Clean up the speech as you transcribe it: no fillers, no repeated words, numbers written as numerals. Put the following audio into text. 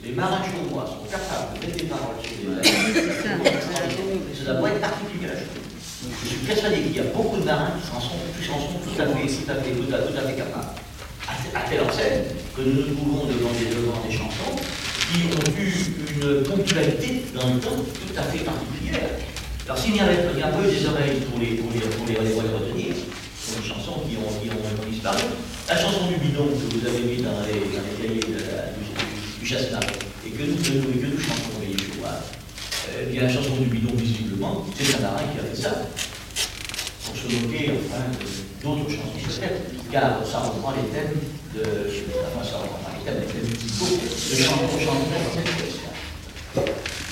les marins chaumois sont capables de mettre des paroles sur des lettres, ça doit être particulier à la chose. Je suis persuadé qu'il y a beaucoup de marins qui s'en sont tout à fait capables. À telle enseigne que nous nous trouvons devant des chansons qui ont eu une ponctualité dans le temps tout à fait particulière. Alors s'il n'y a pas eu des oreilles pour les retenir, ce sont des chansons qui ont disparu. La chanson du bidon que vous avez mis dans les cahiers du Chassenard et que nous chantons les Yeshua, bien la chanson du bidon visiblement, c'est un marin qui a fait ça. Pour se moquer enfin d'autres chansons peut-être, car ça reprend les thèmes musicaux de chansons dans cette question.